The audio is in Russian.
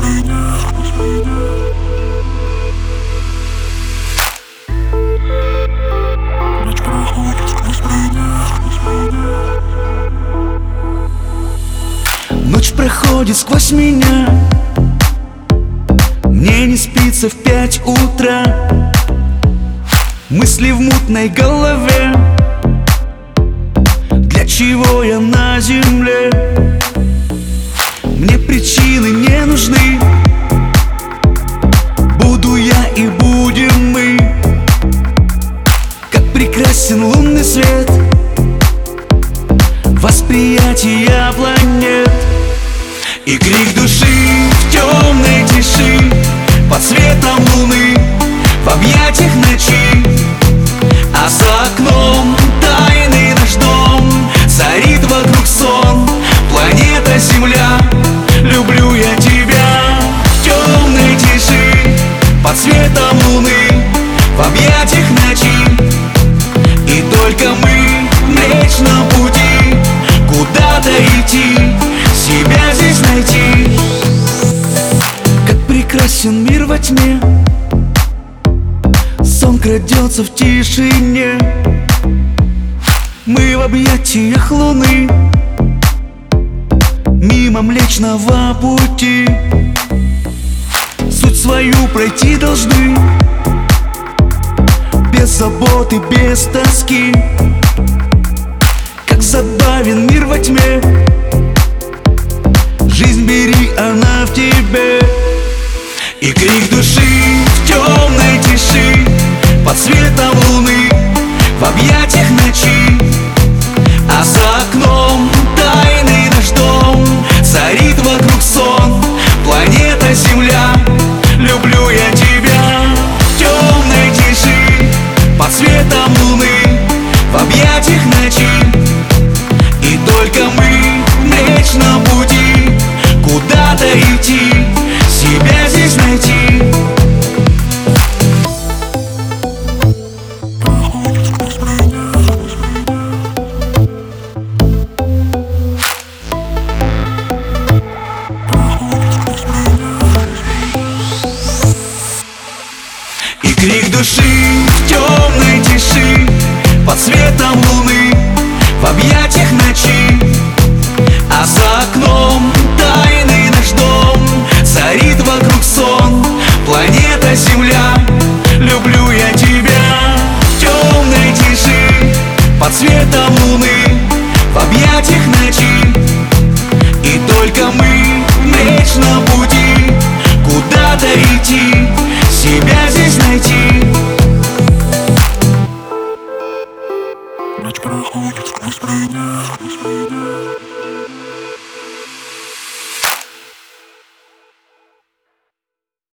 Ночь проходит сквозь меня, мне не спится в 5 утра. Мысли в мутной голове, для чего я на земле? Мне причины не нужны, буду я и будем мы. Как прекрасен лунный свет, восприятие планет. И крик души в темной тиши, под светом луны, в объятиях ночи. А за окном тайный наш дом, царит вокруг сон, планета Земля. Люблю я тебя в темной тиши, под светом луны, в объятиях ночи. И только мы в Млечном пути, куда-то идти, себя здесь найти. Как прекрасен мир во тьме, сон крадется в тишине. Мы в объятиях луны, мимо Млечного пути. Суть свою пройти должны, без заботы, без тоски. Как забавен мир во тьме, жизнь бери, она в тебе. И крик души в темной тиши, под светом луны, в объятиях ночи. А за окном тайный наш дом, царит вокруг сон, планета Земля. Люблю я тебя в темной тиши, под светом луны, в объятиях ночи. И только мы в Млечном пути, куда-то идти, себя здесь найти. И крик души в темной тиши, под светом луны, в объятиях ночи. А за окном тайный наш дом, царит вокруг сон, планета Земля. Люблю я тебя в темной тиши, под светом луны, в объятиях ночи. И только мы в Млечном пути, куда-то идти, себя здесь найти. Ночь проходит сквозь меня.